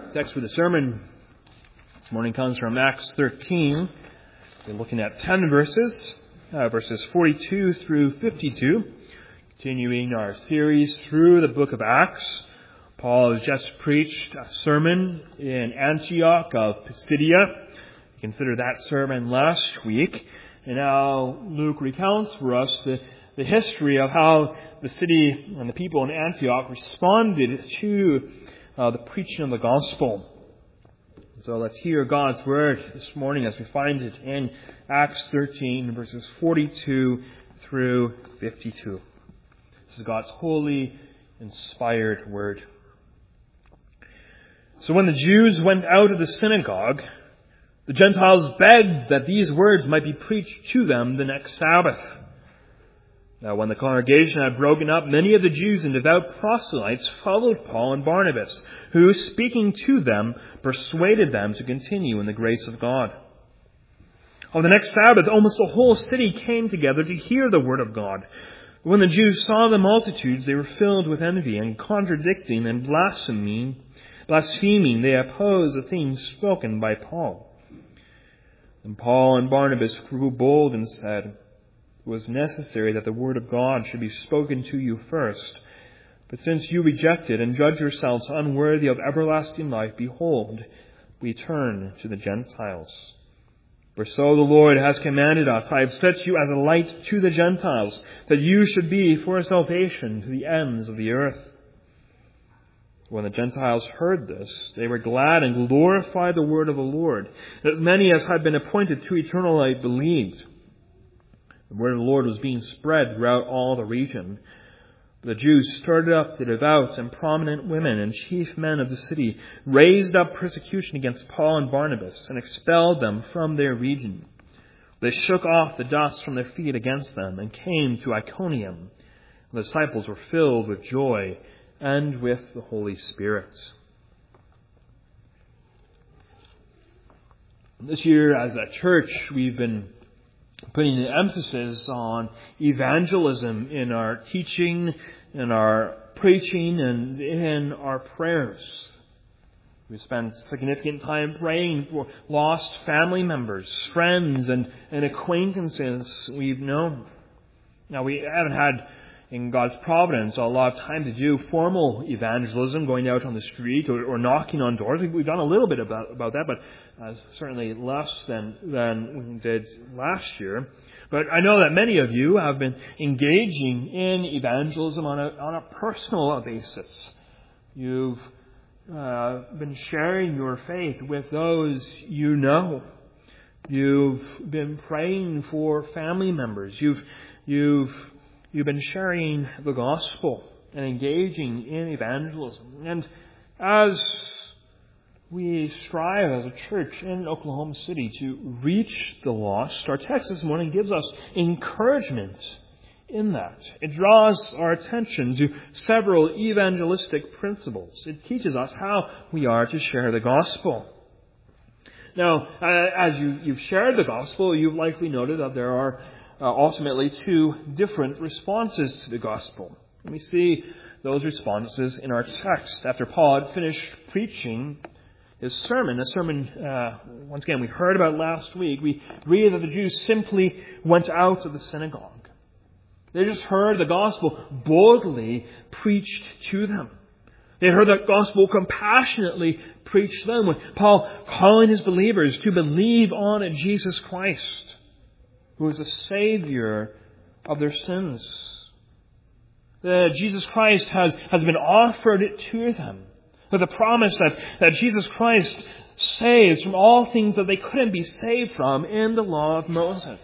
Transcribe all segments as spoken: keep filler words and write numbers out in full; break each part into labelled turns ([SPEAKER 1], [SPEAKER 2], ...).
[SPEAKER 1] Text for the sermon this morning comes from Acts thirteen. We're looking at ten verses, uh, verses forty-two through fifty-two. Continuing our series through the book of Acts. Paul has just preached a sermon in Antioch of Pisidia. We considered that sermon last week. And now Luke recounts for us the, the history of how the city and the people in Antioch responded to uh, the preaching of the gospel. So let's hear God's word this morning as we find it in Acts thirteen, verses forty-two through fifty-two. This is God's holy, inspired word. So when the Jews went out of the synagogue, the Gentiles begged that these words might be preached to them the next Sabbath. Now when the congregation had broken up, many of the Jews and devout proselytes followed Paul and Barnabas, who, speaking to them, persuaded them to continue in the grace of God. On the next Sabbath, almost the whole city came together to hear the word of God. When the Jews saw the multitudes, they were filled with envy, and contradicting and blaspheming, blaspheming, they opposed the things spoken by Paul. And Paul and Barnabas grew bold and said, "It was necessary that the word of God should be spoken to you first. But since you reject it and judge yourselves unworthy of everlasting life, behold, we turn to the Gentiles. For so the Lord has commanded us, I have set you as a light to the Gentiles, that you should be for a salvation to the ends of the earth." When the Gentiles heard this, they were glad and glorified the word of the Lord. And as many as had been appointed to eternal life believed. The word of the Lord was being spread throughout all the region. The Jews stirred up the devout and prominent women and chief men of the city, raised up persecution against Paul and Barnabas, and expelled them from their region. They shook off the dust from their feet against them and came to Iconium. The disciples were filled with joy and with the Holy Spirit. This year, as a church, we've been putting an emphasis on evangelism in our teaching, in our preaching, and in our prayers. We spent significant time praying for lost family members, friends, and, and acquaintances we've known. Now, we haven't had, in God's providence, a lot of time to do formal evangelism, going out on the street or, or knocking on doors. We've done a little bit about, about that, but uh, certainly less than, than we did last year. But I know that many of you have been engaging in evangelism on a, on a personal basis. You've uh, been sharing your faith with those you know. You've been praying for family members. You've, you've You've been sharing the gospel and engaging in evangelism. And as we strive as a church in Oklahoma City to reach the lost, our text this morning gives us encouragement in that. It draws our attention to several evangelistic principles. It teaches us how we are to share the gospel. Now, as you, you've shared the gospel, you've likely noted that there are Uh, ultimately two different responses to the gospel. And we see those responses in our text. After Paul had finished preaching his sermon, the sermon, uh, once again, we heard about last week, we read that the Jews simply went out of the synagogue. They just heard the gospel boldly preached to them. They heard the gospel compassionately preached to them, with Paul calling his believers to believe on Jesus Christ, who is the Savior of their sins. That Jesus Christ has, has been offered to them, with the promise that, that Jesus Christ saves from all things that they couldn't be saved from in the law of Moses.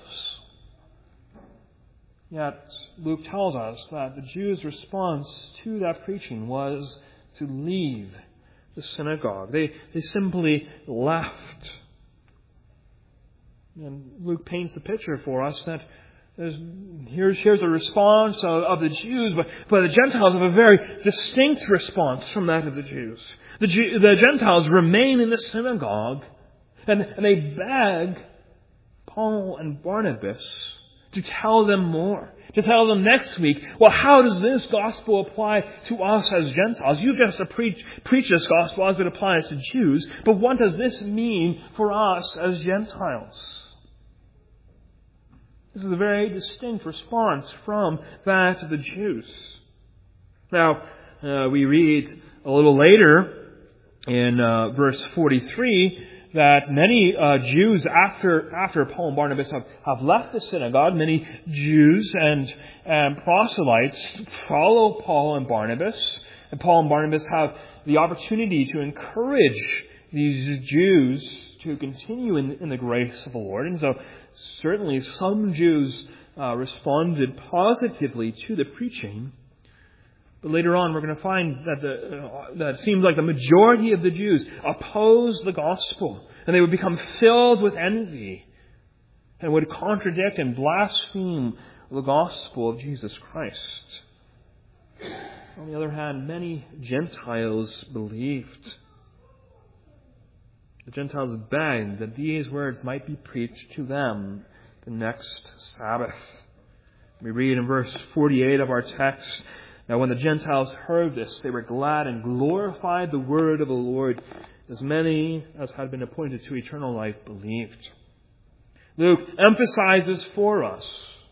[SPEAKER 1] Yet Luke tells us that the Jews' response to that preaching was to leave the synagogue. They, they simply left. And Luke paints the picture for us that there's, here's, here's a response of, of the Jews, but, but the Gentiles have a very distinct response from that of the Jews. The, Jew, the Gentiles remain in the synagogue, and, and they beg Paul and Barnabas to tell them more. To tell them next week, well, how does this gospel apply to us as Gentiles? You just to preach, preach this gospel as it applies to Jews, but what does this mean for us as Gentiles? This is a very distinct response from that of the Jews. Now, uh, we read a little later in uh, verse forty-three that many uh, Jews, after after Paul and Barnabas have, have left the synagogue, many Jews and, and proselytes follow Paul and Barnabas. And Paul and Barnabas have the opportunity to encourage these Jews to continue in, in the grace of the Lord. And so certainly some Jews uh, responded positively to the preaching. But later on, we're going to find that the, uh, that it seems like the majority of the Jews opposed the gospel, and they would become filled with envy and would contradict and blaspheme the gospel of Jesus Christ. On the other hand, many Gentiles believed. The Gentiles begged that these words might be preached to them the next Sabbath. We read in verse forty-eight of our text, "Now when the Gentiles heard this, they were glad and glorified the word of the Lord, as many as had been appointed to eternal life believed." Luke emphasizes for us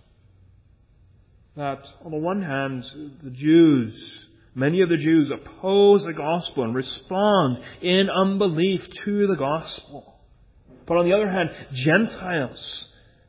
[SPEAKER 1] that on the one hand, the Jews, many of the Jews oppose the gospel and respond in unbelief to the gospel. But on the other hand, Gentiles,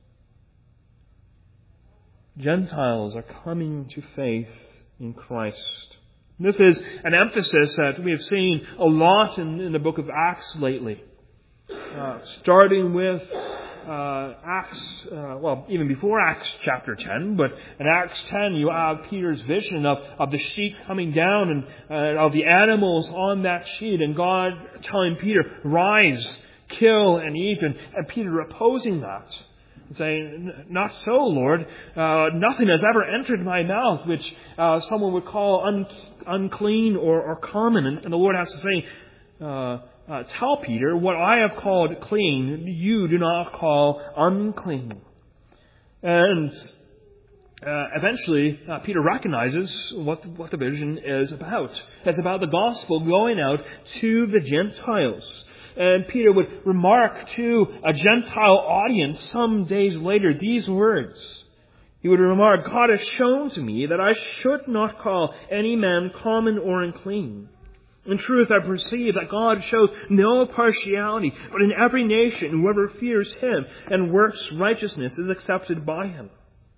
[SPEAKER 1] Gentiles are coming to faith in Christ. This is an emphasis that we have seen a lot in, in the book of Acts lately. Uh, starting with uh, Acts, uh, well, even before Acts chapter ten, but in Acts ten you have Peter's vision of, of the sheet coming down and uh, of the animals on that sheet, and God telling Peter, "Rise, kill and eat," and, and Peter opposing that. Saying, "Not so, Lord. Uh, nothing has ever entered my mouth which uh, someone would call un- unclean or, or common." And, and the Lord has to say, uh, uh, "Tell Peter, what I have called clean, you do not call unclean." And uh, eventually, uh, Peter recognizes what the, what the vision is about. It's about the gospel going out to the Gentiles. And Peter would remark to a Gentile audience some days later these words. He would remark, "God has shown to me that I should not call any man common or unclean. In truth, I perceive that God shows no partiality, but in every nation, whoever fears Him and works righteousness is accepted by Him."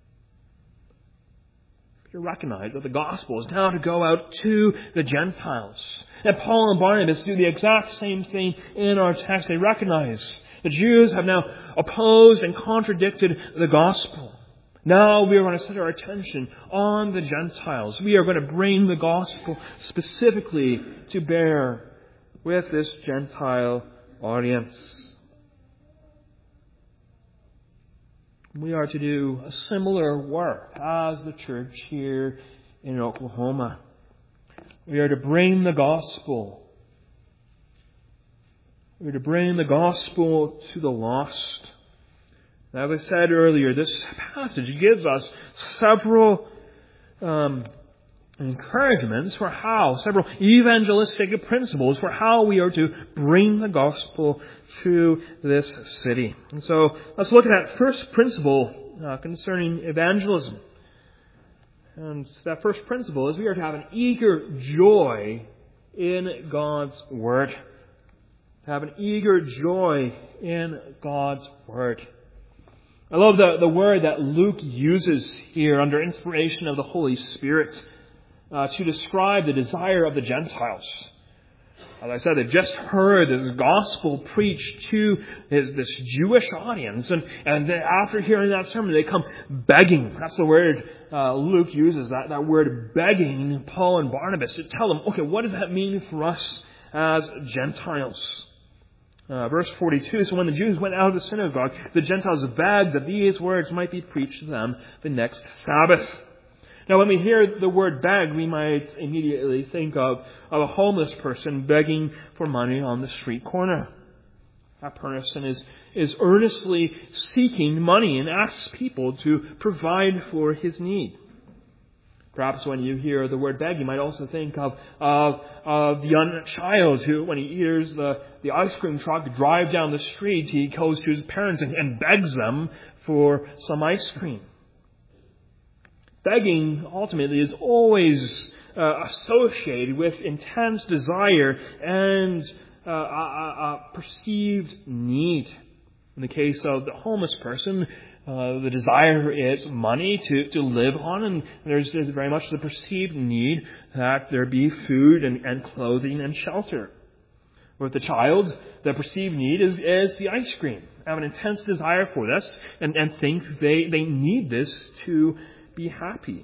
[SPEAKER 1] Peter recognized that the gospel is now to go out to the Gentiles. And Paul and Barnabas do the exact same thing in our text. They recognize the Jews have now opposed and contradicted the gospel. Now we are going to set our attention on the Gentiles. We are going to bring the gospel specifically to bear with this Gentile audience. We are to do a similar work as the church here in Oklahoma. We are to bring the gospel. We are to bring the gospel to the lost. And as I said earlier, this passage gives us several um, encouragements for how, several evangelistic principles for how we are to bring the gospel to this city. And so let's look at that first principle uh, concerning evangelism. And that first principle is we are to have an eager joy in God's Word. To have an eager joy in God's Word. I love the, the word that Luke uses here under inspiration of the Holy Spirit uh, to describe the desire of the Gentiles. As I said, they've just heard this gospel preached to his, this Jewish audience. And, and they, after hearing that sermon, they come begging. That's the word uh, Luke uses, that, that word begging Paul and Barnabas to tell them, okay, what does that mean for us as Gentiles? Uh, verse forty-two, "So when the Jews went out of the synagogue, the Gentiles begged that these words might be preached to them the next Sabbath." Now, when we hear the word beg, we might immediately think of, of a homeless person begging for money on the street corner. That person is, is earnestly seeking money and asks people to provide for his need. Perhaps when you hear the word beg, you might also think of, of, of the young child who, when he hears the, the ice cream truck drive down the street, he goes to his parents and, and begs them for some ice cream. Begging, ultimately, is always uh, associated with intense desire and uh, a, a, a perceived need. In the case of the homeless person, Uh, the desire is money to, to live on, and there's, there's very much the perceived need that there be food and, and clothing and shelter. With the child, the perceived need is, is the ice cream. They have an intense desire for this and, and think they, they need this to be happy.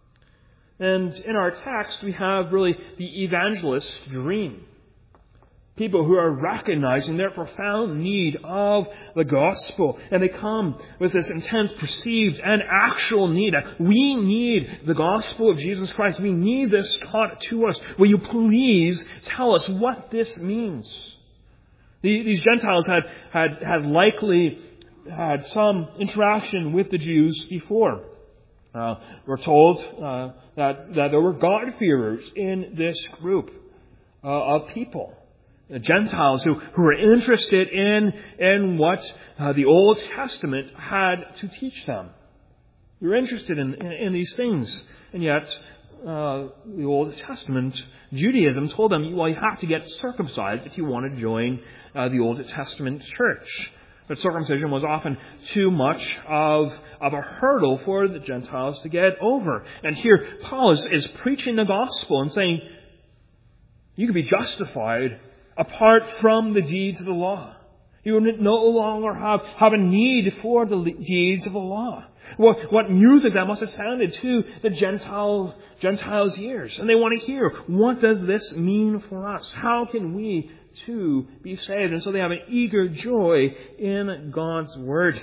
[SPEAKER 1] And in our text, we have really the evangelist's dream. People who are recognizing their profound need of the gospel. And they come with this intense perceived and actual need. We need the gospel of Jesus Christ. We need this taught to us. Will you please tell us what this means? These Gentiles had, had, had likely had some interaction with the Jews before. Uh, we're told uh, that, that there were God-fearers in this group uh, of people. The Gentiles who, who were interested in, in what uh, the Old Testament had to teach them. You're interested in, in, in these things. And yet, uh, the Old Testament, Judaism, told them, well, you have to get circumcised if you want to join uh, the Old Testament church. But circumcision was often too much of, of a hurdle for the Gentiles to get over. And here, Paul is, is preaching the gospel and saying, you can be justified apart from the deeds of the law. You will no longer have, have a need for the deeds of the law. What, what music that must have sounded to the Gentile, Gentiles' ears. And they want to hear, what does this mean for us? How can we too be saved? And so they have an eager joy in God's Word.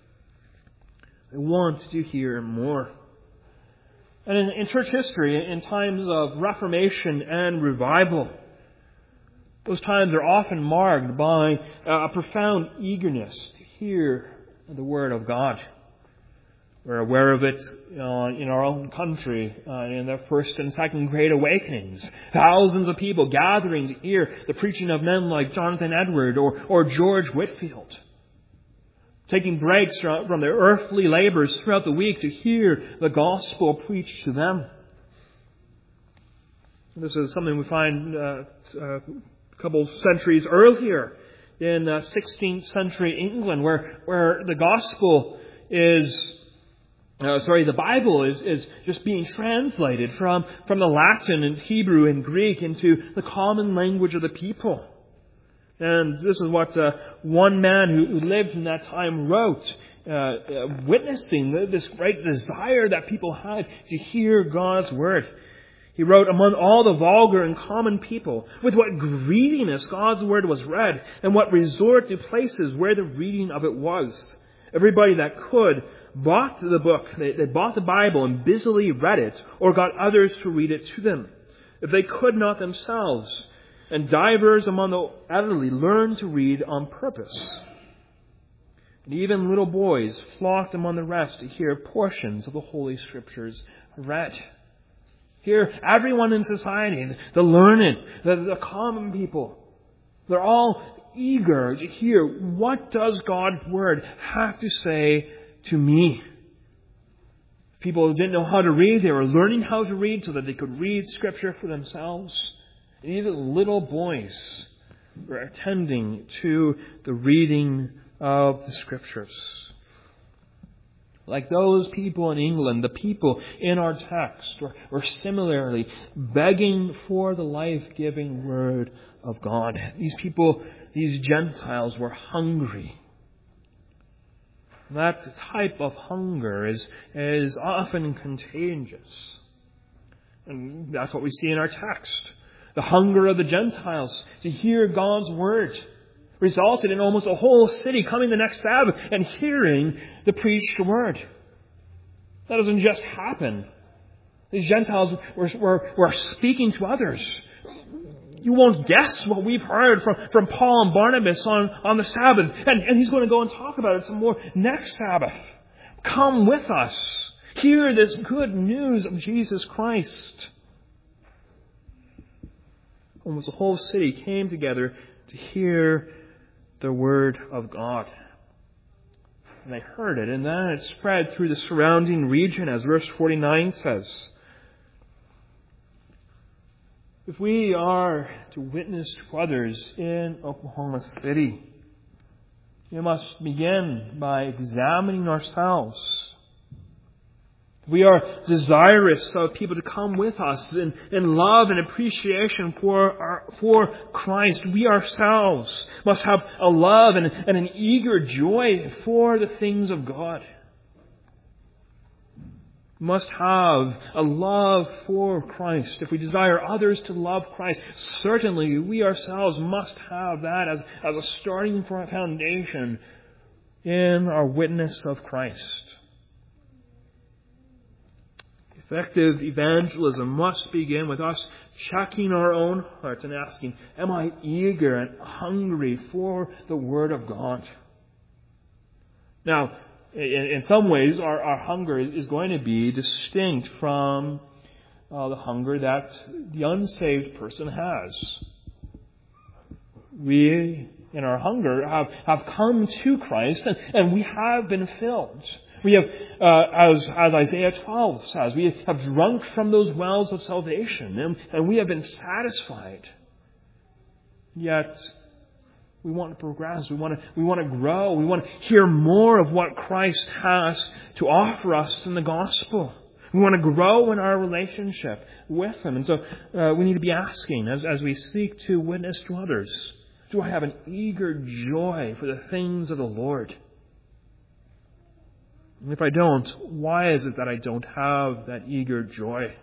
[SPEAKER 1] They want to hear more. And in, in church history, in times of Reformation and revival, those times are often marked by a profound eagerness to hear the Word of God. We're aware of it uh, in our own country uh, in the first and second Great Awakenings. Thousands of people gathering to hear the preaching of men like Jonathan Edwards or, or George Whitefield. Taking breaks from their earthly labors throughout the week to hear the gospel preached to them. This is something we find uh, uh, a couple of centuries earlier in uh, sixteenth century England, where where the gospel is, uh, sorry, the Bible is, is just being translated from, from the Latin and Hebrew and Greek into the common language of the people. And this is what uh, one man who, who lived in that time wrote, uh, uh, witnessing this great desire that people had to hear God's Word. He wrote, among all the vulgar and common people, with what greediness God's Word was read, and what resort to places where the reading of it was. Everybody that could bought the book, they, they bought the Bible and busily read it, or got others to read it to them. If they could not themselves, and divers among the elderly learned to read on purpose. And even little boys flocked among the rest to hear portions of the Holy Scriptures read. Here, everyone in society, the learned, the, the common people, they're all eager to hear, what does God's Word have to say to me? People who didn't know how to read, they were learning how to read so that they could read Scripture for themselves. And even little boys were attending to the reading of the Scriptures. Like those people in England, the people in our text were, were similarly begging for the life-giving Word of God. These people, these Gentiles, were hungry. That type of hunger is, is often contagious. And that's what we see in our text. The hunger of the Gentiles to hear God's Word resulted in almost a whole city coming the next Sabbath and hearing the preached Word. That doesn't just happen. These Gentiles were, were, were speaking to others. you won't guess what we've heard from, from Paul and Barnabas on, on the Sabbath. And, and he's going to go and talk about it some more next Sabbath. Come with us. Hear this good news of Jesus Christ. Almost the whole city came together to hear the word of God. And they heard it, and then it spread through the surrounding region, as verse forty-nine says. If we are to witness to others in Oklahoma City, we must begin by examining ourselves. We are desirous of people to come with us in, in love and appreciation for our, for Christ. We ourselves must have a love and, and an eager joy for the things of God. We must have a love for Christ. If we desire others to love Christ, certainly we ourselves must have that as, as a starting foundation in our witness of Christ. Effective evangelism must begin with us checking our own hearts and asking, am I eager and hungry for the Word of God? Now, in, in some ways, our, our hunger is going to be distinct from uh, the hunger that the unsaved person has. We, in our hunger, have, have come to Christ and, and we have been filled. We have, uh, as, as Isaiah twelve says, we have drunk from those wells of salvation, and, and we have been satisfied. Yet, we want to progress. We want to, we want to grow. We want to hear more of what Christ has to offer us in the gospel. We want to grow in our relationship with Him. And so, uh, we need to be asking, as, as we seek to witness to others, do I have an eager joy for the things of the Lord? And if I don't, why is it that I don't have that eager joy?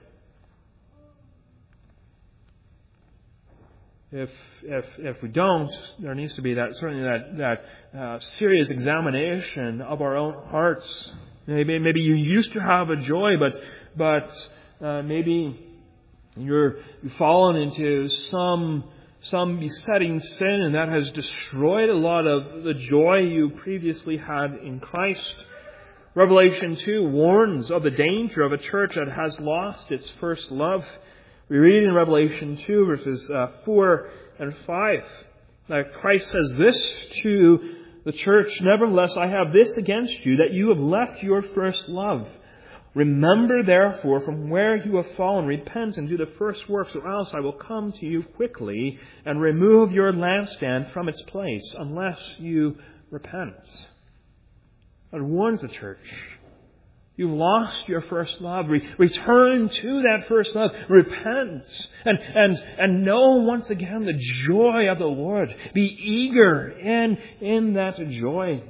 [SPEAKER 1] If if if we don't, there needs to be that certainly that that uh, serious examination of our own hearts. Maybe maybe you used to have a joy, but but uh, maybe you're you've fallen into some some besetting sin, and that has destroyed a lot of the joy you previously had in Christ. Revelation two warns of the danger of a church that has lost its first love. We read in Revelation two, verses uh, four and five, that Christ says this to the church, nevertheless, I have this against you, that you have left your first love. Remember, therefore, from where you have fallen, repent and do the first works, or else I will come to you quickly and remove your lampstand from its place, unless you repent. God warns the church. You've lost your first love. Re- return to that first love. Repent. And, and, and know once again the joy of the Lord. Be eager in, in that joy.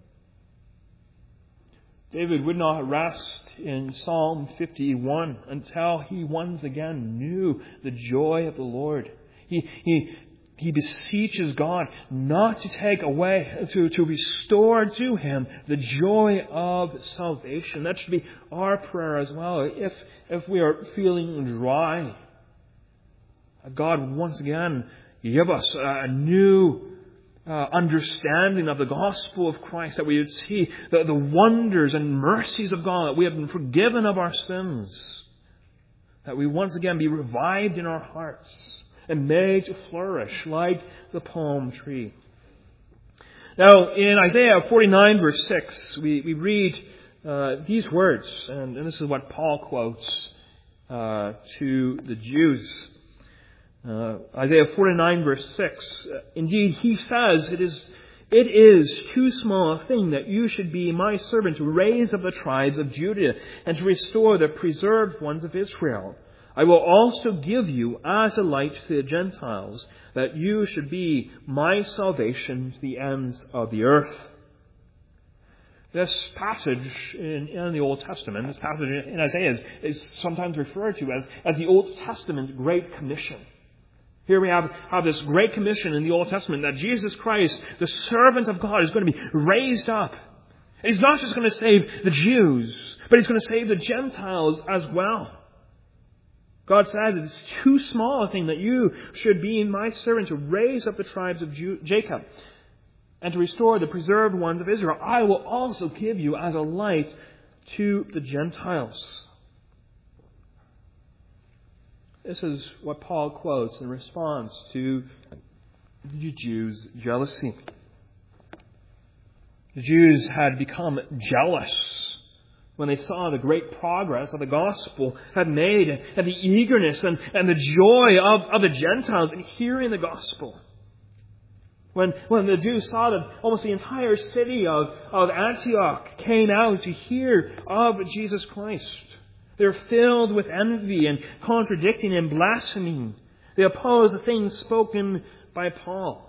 [SPEAKER 1] David would not rest in Psalm fifty-one until he once again knew the joy of the Lord. He, he, He beseeches God not to take away, to, to restore to him the joy of salvation. That should be our prayer as well. If, if we are feeling dry, God once again give us a new uh, understanding of the gospel of Christ, that we would see the, the wonders and mercies of God, that we have been forgiven of our sins, that we once again be revived in our hearts and made to flourish like the palm tree. Now, in Isaiah forty-nine, verse six, we, we read uh, these words, and, and this is what Paul quotes uh, to the Jews. Uh, Isaiah forty-nine, verse six, indeed, he says, it is, it is too small a thing that you should be my servant to raise up the tribes of Judah and to restore the preserved ones of Israel. I will also give you as a light to the Gentiles, that you should be my salvation to the ends of the earth. This passage in, in the Old Testament, this passage in Isaiah is, is sometimes referred to as, as the Old Testament Great Commission. Here we have, have this Great Commission in the Old Testament that Jesus Christ, the servant of God, is going to be raised up. And He's not just going to save the Jews, but He's going to save the Gentiles as well. God says it is too small a thing that you should be my servant to raise up the tribes of Ju- Jacob and to restore the preserved ones of Israel. I will also give you as a light to the Gentiles. This is what Paul quotes in response to the Jews' jealousy. The Jews had become jealous when they saw the great progress that the gospel had made, and the eagerness and, and the joy of, of the Gentiles in hearing the gospel. When, when the Jews saw that almost the entire city of, of Antioch came out to hear of Jesus Christ, they were filled with envy and contradicting and blaspheming. They opposed the things spoken by Paul.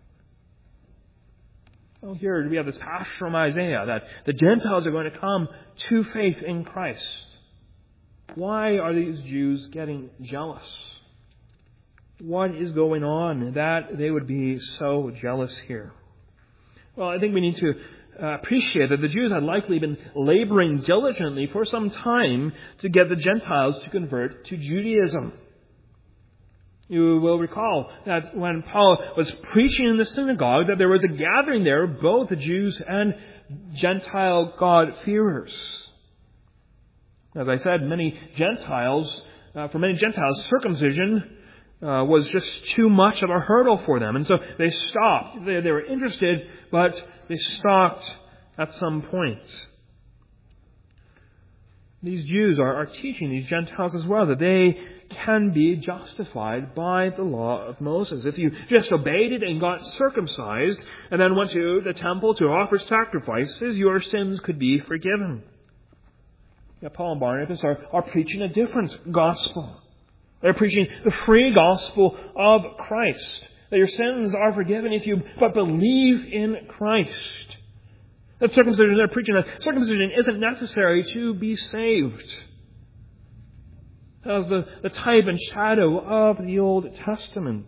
[SPEAKER 1] Well, here we have this passage from Isaiah that the Gentiles are going to come to faith in Christ. Why are these Jews getting jealous? What is going on that they would be so jealous here? Well, I think we need to uh, appreciate that the Jews had likely been laboring diligently for some time to get the Gentiles to convert to Judaism. You will recall that when Paul was preaching in the synagogue, that there was a gathering there of both the Jews and Gentile God-fearers. As I said, many Gentiles, uh, for many Gentiles, circumcision uh, was just too much of a hurdle for them. And so they stopped. They, they were interested, but they stopped at some point. These Jews are, are teaching these Gentiles as well that they can be justified by the law of Moses. If you just obeyed it and got circumcised and then went to the temple to offer sacrifices, your sins could be forgiven. Yet Paul and Barnabas are, are preaching a different gospel. They're preaching the free gospel of Christ. That your sins are forgiven if you but believe in Christ. That circumcision, they're preaching that circumcision isn't necessary to be saved. As the, the type and shadow of the Old Testament.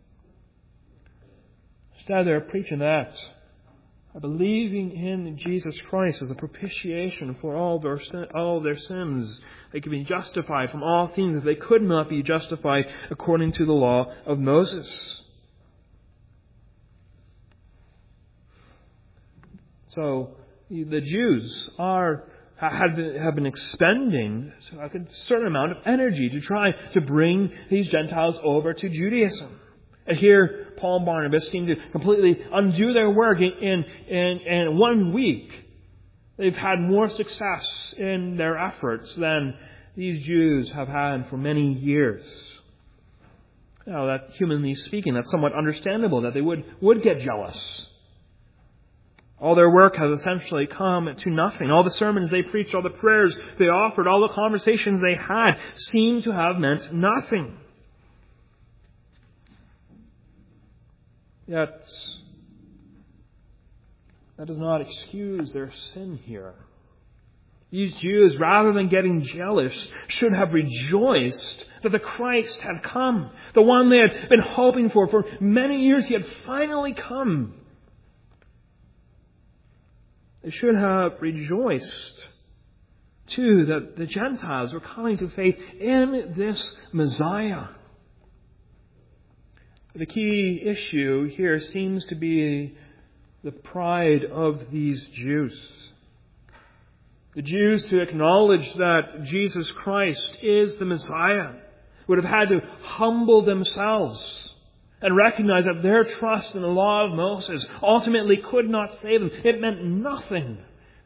[SPEAKER 1] Instead, they're preaching that believing in Jesus Christ as a propitiation for all their all their sins, they can be justified from all things that they could not be justified according to the law of Moses. So the Jews are have been, have been expending a certain amount of energy to try to bring these Gentiles over to Judaism. And here, Paul and Barnabas seem to completely undo their work in, in, in, in one week. They've had more success in their efforts than these Jews have had for many years. Now, that humanly speaking, that's somewhat understandable that they would, would get jealous. All their work has essentially come to nothing. All the sermons they preached, all the prayers they offered, all the conversations they had seem to have meant nothing. Yet, that does not excuse their sin here. These Jews, rather than getting jealous, should have rejoiced that the Christ had come. The one they had been hoping for for many years, He had finally come. They should have rejoiced, too, that the Gentiles were coming to faith in this Messiah. The key issue here seems to be the pride of these Jews. The Jews, to acknowledge that Jesus Christ is the Messiah, would have had to humble themselves and recognize that their trust in the law of Moses ultimately could not save them. It meant nothing.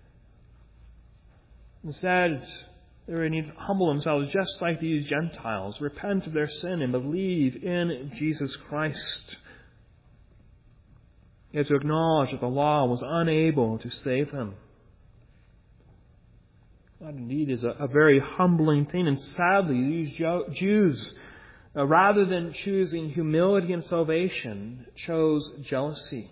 [SPEAKER 1] Instead, they would need to humble themselves just like these Gentiles, repent of their sin and believe in Jesus Christ. They had to acknowledge that the law was unable to save them. That indeed is a, a very humbling thing. And sadly, these Jews, uh, rather than choosing humility and salvation, chose jealousy.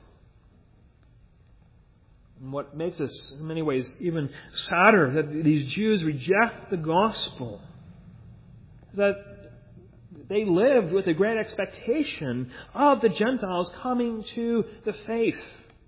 [SPEAKER 1] And what makes us, in many ways, even sadder, that these Jews reject the gospel, is that they lived with a great expectation of the Gentiles coming to the faith.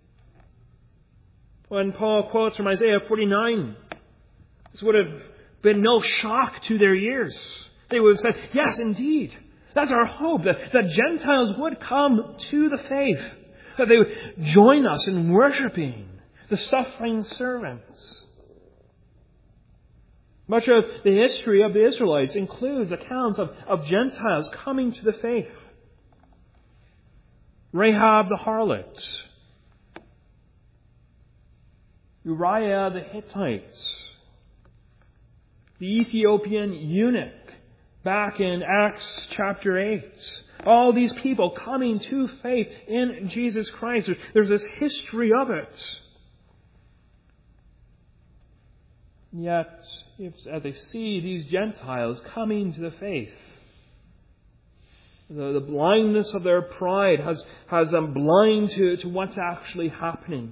[SPEAKER 1] When Paul quotes from Isaiah forty-nine, this would have been no shock to their ears. They would have said, yes, indeed. That's our hope, that, that Gentiles would come to the faith, that they would join us in worshiping the suffering servants. Much of the history of the Israelites includes accounts of, of Gentiles coming to the faith. Rahab the harlot, Uriah the Hittite, the Ethiopian eunuch back in Acts chapter eight. All these people coming to faith in Jesus Christ. There's this history of it. Yet, if, as they see these Gentiles coming to the faith, the, the blindness of their pride has, has them blind to, to what's actually happening.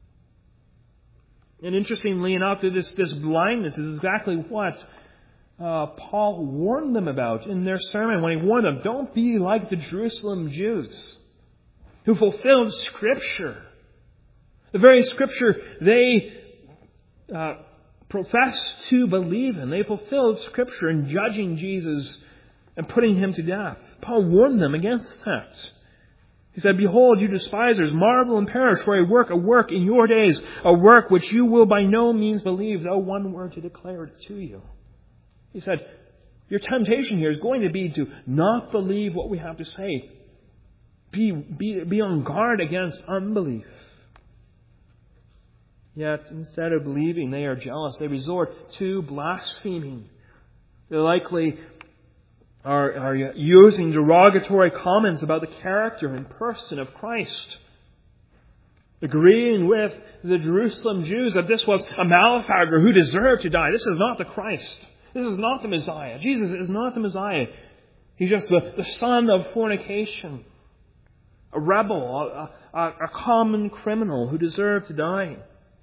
[SPEAKER 1] And interestingly enough, this, this blindness is exactly what uh, Paul warned them about in their sermon when he warned them, don't be like the Jerusalem Jews who fulfilled Scripture. The very Scripture they uh, profess to believe in. They fulfilled Scripture in judging Jesus and putting Him to death. Paul warned them against that. He said, behold, you despisers, marvel and perish for a work, a work in your days, a work which you will by no means believe, though one were to declare it to you. He said, your temptation here is going to be to not believe what we have to say. Be, be, be on guard against unbelief. Yet, instead of believing, they are jealous. They resort to blaspheming. They likely are, are using derogatory comments about the character and person of Christ, agreeing with the Jerusalem Jews that this was a malefactor who deserved to die. This is not the Christ. This is not the Messiah. Jesus is not the Messiah. He's just the, the son of fornication, a rebel, a, a, a common criminal who deserved to die.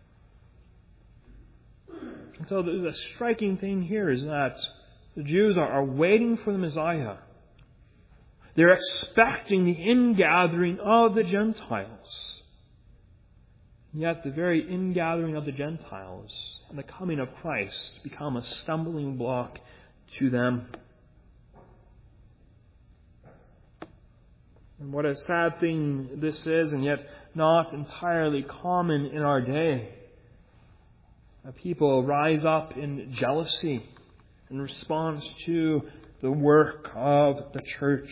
[SPEAKER 1] And so the, the striking thing here is that the Jews are, are waiting for the Messiah. They're expecting the ingathering of the Gentiles. Yet the very ingathering of the Gentiles and the coming of Christ become a stumbling block to them. And what a sad thing this is, and yet not entirely common in our day. People rise up in jealousy in response to the work of the church.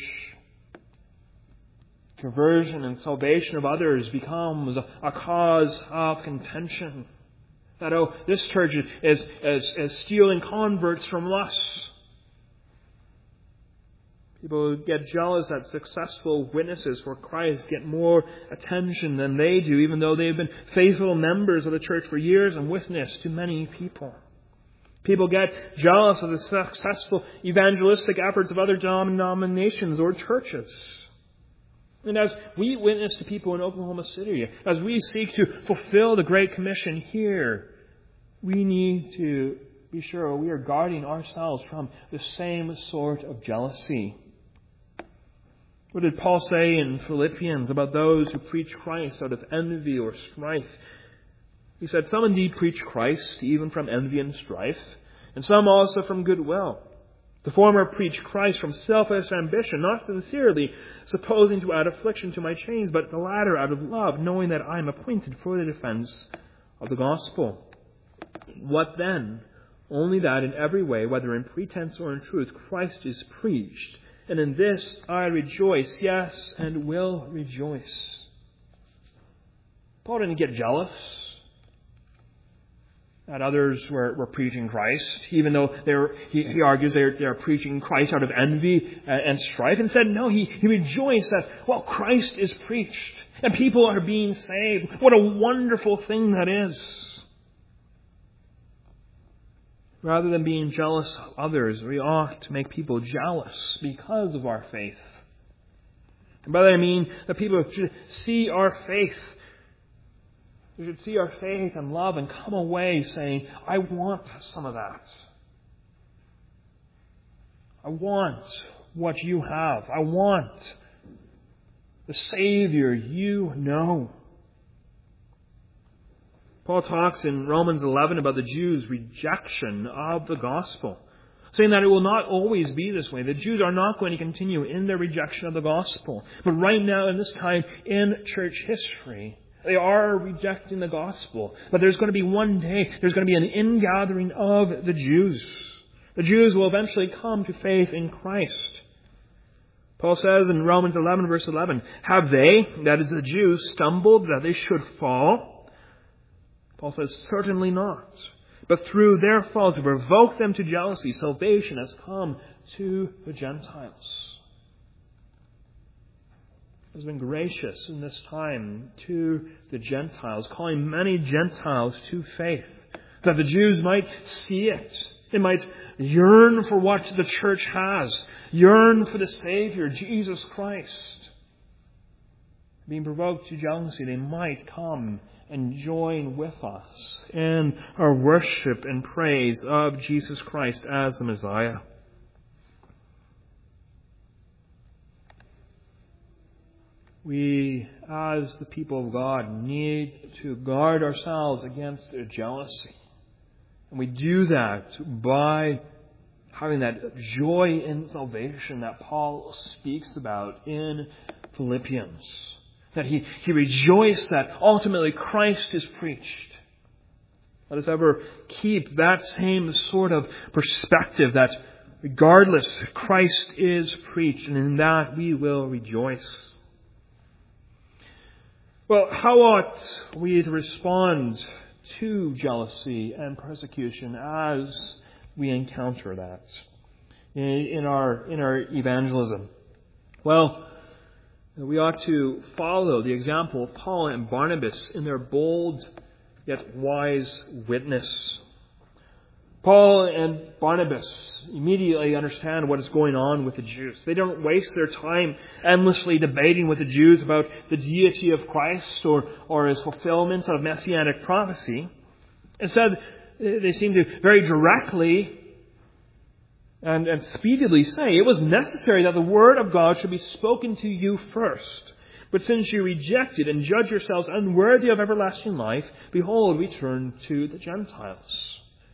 [SPEAKER 1] Conversion and salvation of others becomes a, a cause of contention. That, oh, this church is, is, is stealing converts from us. People get jealous that successful witnesses for Christ get more attention than they do, even though they've been faithful members of the church for years and witness to many people. People get jealous of the successful evangelistic efforts of other denominations or churches. And as we witness to people in Oklahoma City, as we seek to fulfill the Great Commission here, we need to be sure we are guarding ourselves from the same sort of jealousy. What did Paul say in Philippians about those who preach Christ out of envy or strife? He said, some indeed preach Christ, even from envy and strife, and some also from goodwill. The former preach Christ from selfish ambition, not sincerely, supposing to add affliction to my chains, but the latter out of love, knowing that I am appointed for the defense of the gospel. What then? Only that in every way, whether in pretense or in truth, Christ is preached. And in this I rejoice, yes, and will rejoice. Paul didn't get jealous that others were, were preaching Christ, even though they were, he, he argues they're, they're preaching Christ out of envy and, and strife. Instead, no, he, he rejoiced that, well, Christ is preached and people are being saved. What a wonderful thing that is. Rather than being jealous of others, we ought to make people jealous because of our faith. And by that I mean that people should see our faith. They should see our faith and love and come away saying, I want some of that. I want what you have. I want the Savior you know. Paul talks in Romans eleven about the Jews' rejection of the gospel. saying that it will not always be this way. The Jews are not going to continue in their rejection of the gospel. But right now, in this time in church history, they are rejecting the gospel. But there's going to be one day, there's going to be an ingathering of the Jews. The Jews will eventually come to faith in Christ. Paul says in Romans eleven, verse eleven, have they, that is the Jews, stumbled that they should fall? Paul says, certainly not. But through their fall, to provoke them to jealousy, salvation has come to the Gentiles. He has been gracious in this time to the Gentiles, calling many Gentiles to faith, that the Jews might see it. They might yearn for what the church has, yearn for the Savior, Jesus Christ. Being provoked to jealousy, they might come and join with us in our worship and praise of Jesus Christ as the Messiah. We, as the people of God, need to guard ourselves against their jealousy. And we do that by having that joy in salvation that Paul speaks about in Philippians. That he, he rejoiced that ultimately Christ is preached. Let us ever keep that same sort of perspective that regardless, Christ is preached, and in that we will rejoice. Well, how ought we to respond to jealousy and persecution as we encounter that in, in our in our evangelism? Well, we ought to follow the example of Paul and Barnabas in their bold yet wise witness. Paul and Barnabas immediately understand what is going on with the Jews. They don't waste their time endlessly debating with the Jews about the deity of Christ or, or his fulfillment of messianic prophecy. Instead, they seem to very directly and, and speedily say, it was necessary that the word of God should be spoken to you first. But since you reject it and judge yourselves unworthy of everlasting life, behold, we turn to the Gentiles.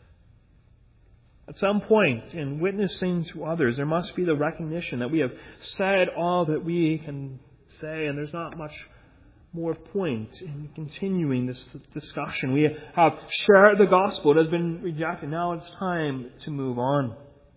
[SPEAKER 1] At some point in witnessing to others, there must be the recognition that we have said all that we can say, and there's not much more point in continuing this discussion. We have shared the gospel. It has been rejected. Now it's time to move on.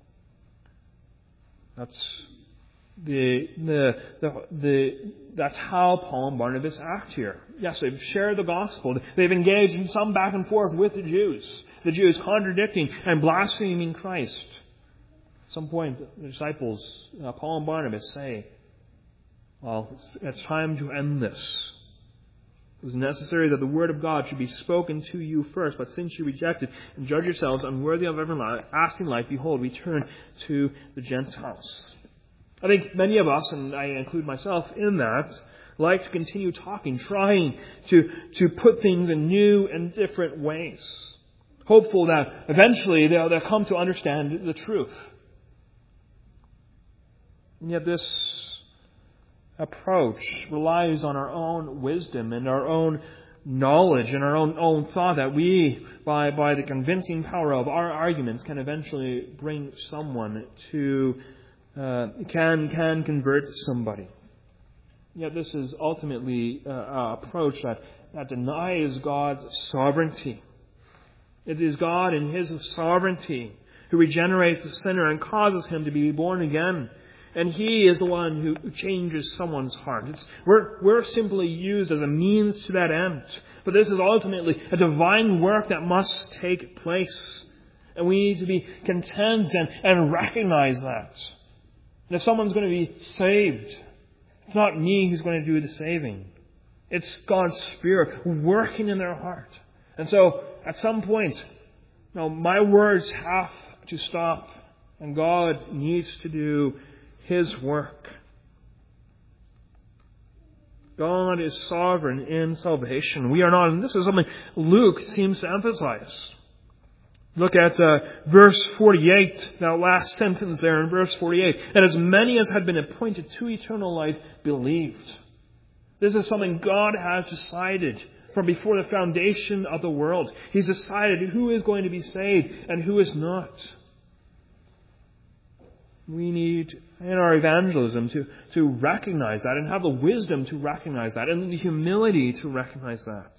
[SPEAKER 1] That's the, the, the, the, that's how Paul and Barnabas act here. Yes, they've shared the gospel. They've engaged in some back and forth with the Jews. The Jews contradicting and blaspheming Christ. At some point, the disciples, uh, Paul and Barnabas, say, well, it's, it's time to end this. It was necessary that the word of God should be spoken to you first, but since you reject it and judge yourselves unworthy of everlasting life, behold, we turn to the Gentiles. I think many of us, and I include myself in that, like to continue talking, trying to, to put things in new and different ways. Hopeful that eventually they'll, they'll come to understand the truth. And yet this approach relies on our own wisdom and our own knowledge and our own, own thought that we, by, by the convincing power of our arguments, can eventually bring someone to, uh, can, can convert somebody. Yet this is ultimately uh, an approach that, that denies God's sovereignty. It is God in His sovereignty who regenerates the sinner and causes him to be born again. And He is the one who changes someone's heart. It's, we're, we're simply used as a means to that end. But this is ultimately a divine work that must take place. And we need to be content and, and recognize that. And if someone's going to be saved, it's not me who's going to do the saving. It's God's Spirit working in their heart. And so, at some point, you know, my words have to stop, and God needs to do His work. God is sovereign in salvation. We are not, and this is something Luke seems to emphasize. Look at uh, verse forty-eight, that last sentence there in verse forty-eight. And as many as had been appointed to eternal life believed. This is something God has decided from before the foundation of the world. He's decided who is going to be saved and who is not. We need, in our evangelism, to, to recognize that and have the wisdom to recognize that and the humility to recognize that.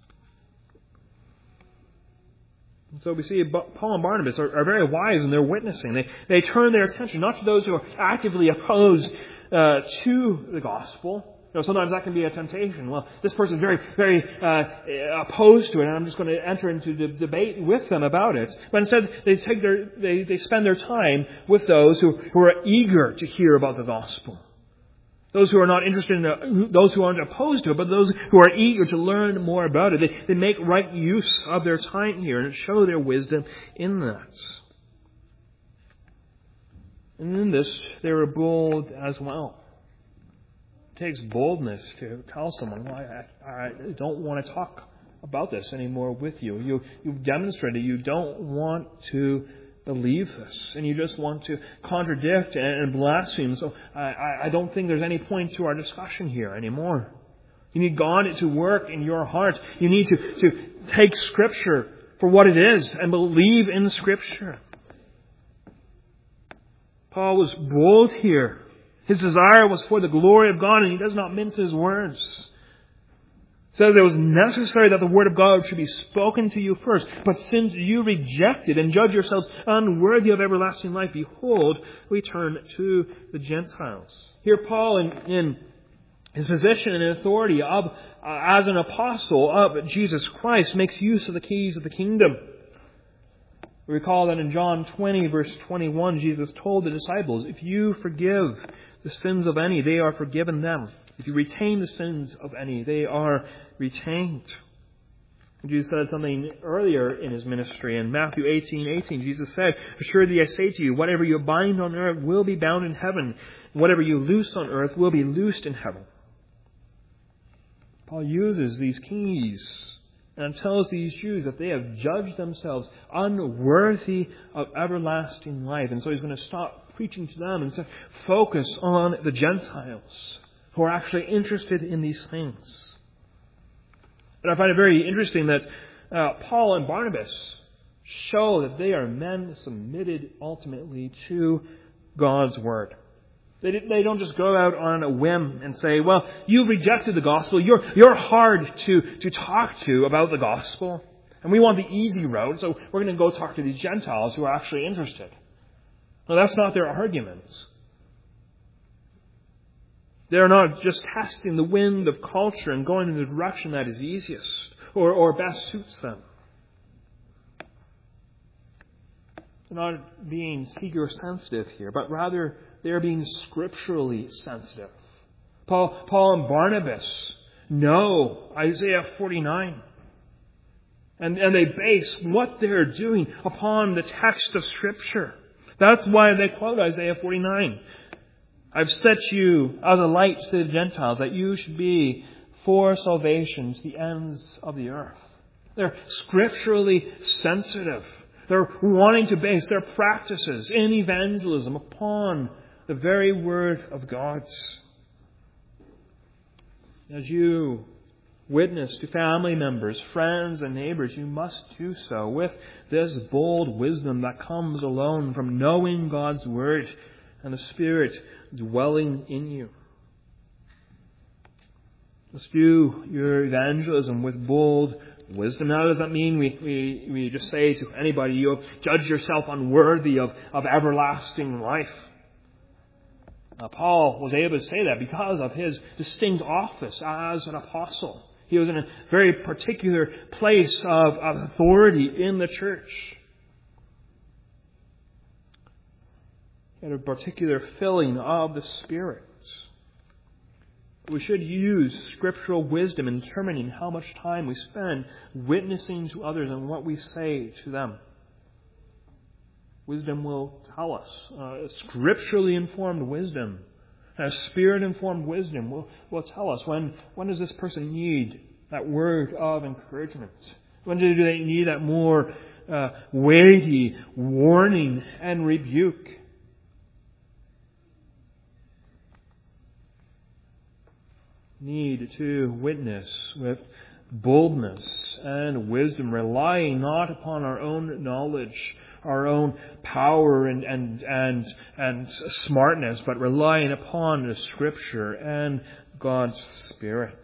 [SPEAKER 1] And so we see Paul and Barnabas are, are very wise in their witnessing. They, they turn their attention not to those who are actively opposed uh, to the gospel. You know, sometimes that can be a temptation. Well, this person is very, very uh, opposed to it, and I'm just going to enter into the debate with them about it. But instead, they take their, they, they spend their time with those who, who are eager to hear about the gospel. Those who are not interested in it, those who aren't opposed to it, but those who are eager to learn more about it. They, they make right use of their time here and show their wisdom in that. And in this, they were bold as well. It takes boldness to tell someone, well, I, I don't want to talk about this anymore with you. you. You've demonstrated you don't want to believe this, and you just want to contradict and blaspheme. So I, I don't think there's any point to our discussion here anymore. You need God to work in your heart. You need to, to take Scripture for what it is and believe in Scripture. Paul was bold here. His desire was for the glory of God, and he does not mince his words. He says it was necessary that the word of God should be spoken to you first. But since you reject it and judge yourselves unworthy of everlasting life, behold, we turn to the Gentiles. Here Paul, in, in his position and authority of uh, as an apostle of Jesus Christ, makes use of the keys of the kingdom. We recall that in John twenty, verse twenty-one, Jesus told the disciples, if you forgive the sins of any, they are forgiven them. If you retain the sins of any, they are retained. Jesus said something earlier in his ministry. In Matthew eighteen eighteen, Jesus said, assuredly I say to you, whatever you bind on earth will be bound in heaven. Whatever you loose on earth will be loosed in heaven. Paul uses these keys and tells these Jews that they have judged themselves unworthy of everlasting life. And so he's going to stop preaching to them and say, focus on the Gentiles who are actually interested in these things. And I find it very interesting that uh, Paul and Barnabas show that they are men submitted ultimately to God's Word. They, they don't just go out on a whim and say, well, you've rejected the gospel. You're, you're hard to, to talk to about the gospel. And we want the easy road, so we're going to go talk to these Gentiles who are actually interested. No, that's not their argument. They're not just testing the wind of culture and going in the direction that is easiest or, or best suits them. They're not being seeker sensitive here, but rather they're being scripturally sensitive. Paul, Paul and Barnabas know Isaiah forty-nine. And, and they base what they're doing upon the text of Scripture. That's why they quote Isaiah forty-nine. I've set you as a light to the Gentiles, that you should be for salvation to the ends of the earth. They're scripturally sensitive. They're wanting to base their practices in evangelism upon the very Word of God. As you witness to family members, friends, and neighbors, you must do so with this bold wisdom that comes alone from knowing God's Word and the Spirit dwelling in you. Let's do your evangelism with bold wisdom. Now, does that mean we, we, we just say to anybody, you have judged yourself unworthy of, of everlasting life? Uh, Paul was able to say that because of his distinct office as an apostle. He was in a very particular place of, of authority in the church. He had a particular filling of the Spirit. We should use scriptural wisdom in determining how much time we spend witnessing to others and what we say to them. Wisdom will tell us. Uh, scripturally informed wisdom, uh, Spirit-informed wisdom will, will tell us when, when does this person need that word of encouragement? When do they need that more uh, weighty warning and rebuke? Need to witness with boldness and wisdom, relying not upon our own knowledge, our own power and, and, and, and smartness, but relying upon the Scripture and God's Spirit.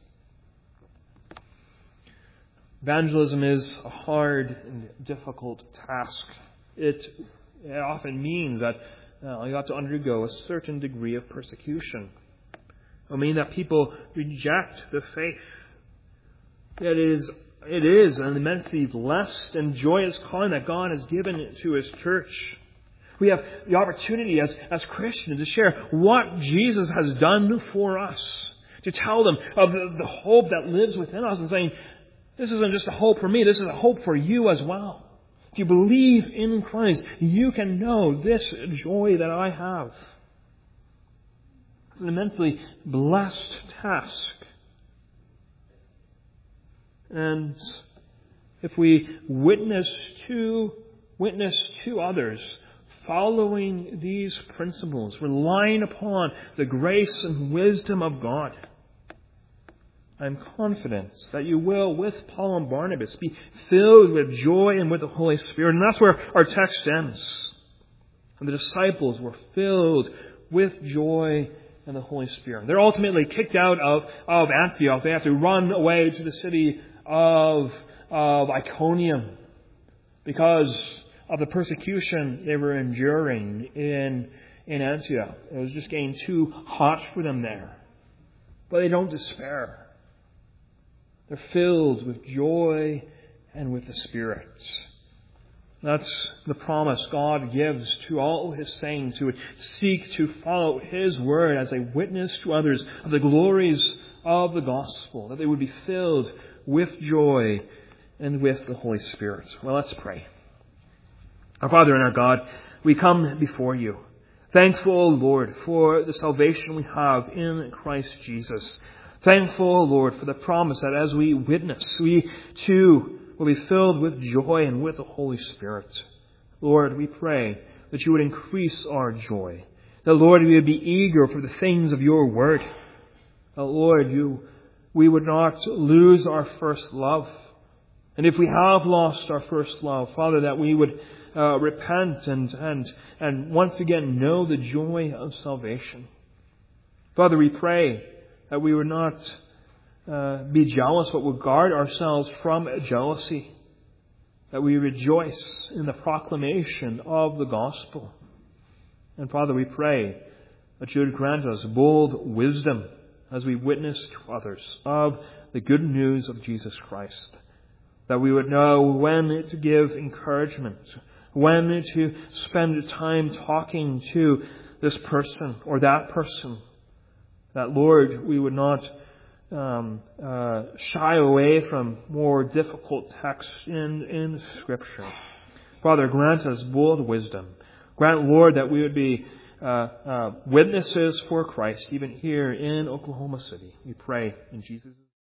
[SPEAKER 1] Evangelism is a hard and difficult task. It, it often means that uh, you have to undergo a certain degree of persecution. It will mean that people reject the faith. It is, it is an immensely blessed and joyous calling that God has given to His church. We have the opportunity as, as Christians to share what Jesus has done for us. To tell them of the, the hope that lives within us and saying, this isn't just a hope for me, this is a hope for you as well. If you believe in Christ, you can know this joy that I have. It's an immensely blessed task. And if we witness to witness to others, following these principles, relying upon the grace and wisdom of God, I'm confident that you will, with Paul and Barnabas, be filled with joy and with the Holy Spirit. And that's where our text ends. And the disciples were filled with joy and the Holy Spirit. They're ultimately kicked out of, of Antioch. They have to run away to the city of, of Iconium because of the persecution they were enduring in, in Antioch. It was just getting too hot for them there. But they don't despair. They're filled with joy and with the Spirit. That's the promise God gives to all His saints who would seek to follow His word as they witness to others of the glories of the gospel, that they would be filled with joy and with the Holy Spirit. Well, let's pray. Our Father and our God, we come before you, thankful, O Lord, for the salvation we have in Christ Jesus. Thankful, O Lord, for the promise that as we witness, we too will be filled with joy and with the Holy Spirit. Lord, we pray that you would increase our joy. That, Lord, we would be eager for the things of your word. That, Lord, you, we would not lose our first love. And if we have lost our first love, Father, that we would uh, repent and, and, and once again know the joy of salvation. Father, we pray that we would not uh, be jealous, but would guard ourselves from jealousy. That we rejoice in the proclamation of the gospel. And Father, we pray that you would grant us bold wisdom as we witness to others of the good news of Jesus Christ. That we would know when to give encouragement, when to spend time talking to this person or that person. That, Lord, we would not um, uh, shy away from more difficult texts in, in Scripture. Father, grant us bold wisdom. Grant, Lord, that we would be uh, uh, witnesses for Christ, even here in Oklahoma City. We pray in Jesus' name.